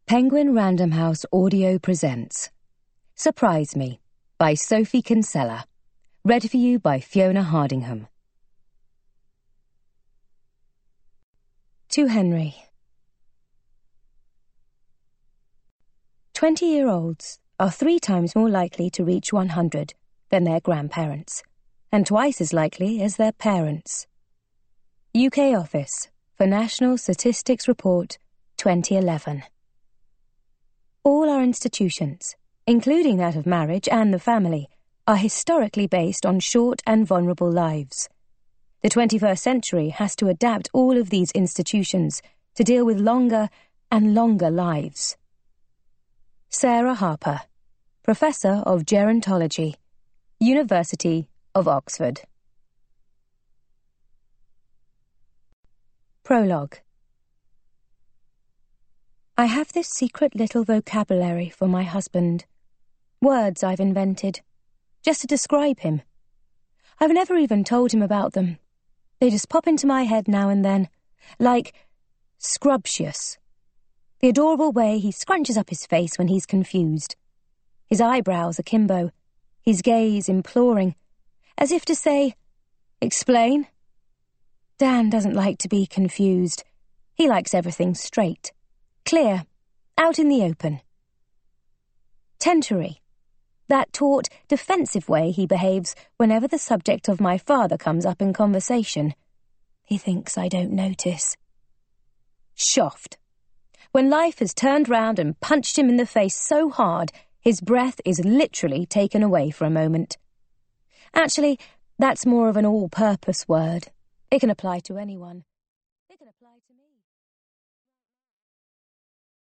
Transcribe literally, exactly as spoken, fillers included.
Penguin Random House Audio presents Surprise Me by Sophie Kinsella. Read for you by Fiona Hardingham. To Henry. Twenty-year-olds are three times more likely to reach one hundred than their grandparents, and twice as likely as their parents. U K Office for National Statistics Report twenty eleven. All our institutions, including that of marriage and the family, are historically based on short and vulnerable lives. The twenty-first century has to adapt all of these institutions to deal with longer and longer lives. Sarah Harper, Professor of Gerontology, University of Oxford. Prologue. I have this secret little vocabulary for my husband. Words I've invented, just to describe him. I've never even told him about them. They just pop into my head now and then, like scrumptious. The adorable way he scrunches up his face when he's confused. His eyebrows akimbo, his gaze imploring, as if to say, "Explain." Dan doesn't like to be confused. He likes everything straight, clear, out in the open. Tentory. That taut, defensive way he behaves whenever the subject of my father comes up in conversation. He thinks I don't notice. Shoft. When life has turned round and punched him in the face so hard, his breath is literally taken away for a moment. Actually, that's more of an all-purpose word. It can apply to anyone.